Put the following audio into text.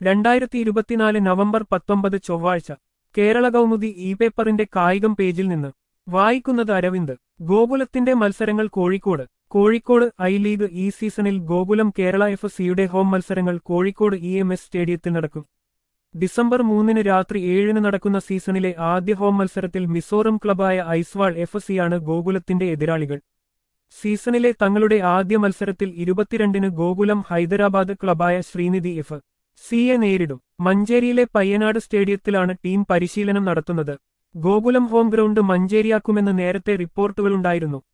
2024 November 19 ചൊവ്വാഴ്ച Kerala Kaumudi E പേപ്പറിന്റെ കായികം പേജിൽ നിന്ന് വായിക്കുന്നത് അരവിന്ദ്. ഗോകുലത്തിന്റെ മത്സരങ്ങൾ കോഴിക്കോട് ഐ ലീഗ് ഈ സീസണിൽ ഗോകുലം കേരള FC-യുടെ ഹോം മത്സരങ്ങൾ കോഴിക്കോട് EMS സ്റ്റേഡിയത്തിൽ നടക്കും. ഡിസംബർ 3 രാത്രി 7 നടക്കുന്ന സീസണിലെ ആദ്യ ഹോം മത്സരത്തിൽ മിസോറം ക്ലബായ ഐസ്വാൾ FC-യാണ് ഗോകുലത്തിന്റെ എതിരാളികൾ. സീസണിലെ തങ്ങളുടെ ആദ്യ മത്സരത്തിൽ 22 ഗോകുലം ഹൈദരാബാദ് ക്ലബായ ശ്രീനിധി FC-യെ നേരിടും. മഞ്ചേരിയിലെ പയ്യനാട് സ്റ്റേഡിയത്തിലാണ് ടീം പരിശീലനം നടത്തുന്നത്. ഗോകുലം ഹോം ഗ്രൗണ്ട് മഞ്ചേരിയാക്കുമെന്ന് നേരത്തെ റിപ്പോർട്ടുകളുണ്ടായിരുന്നു.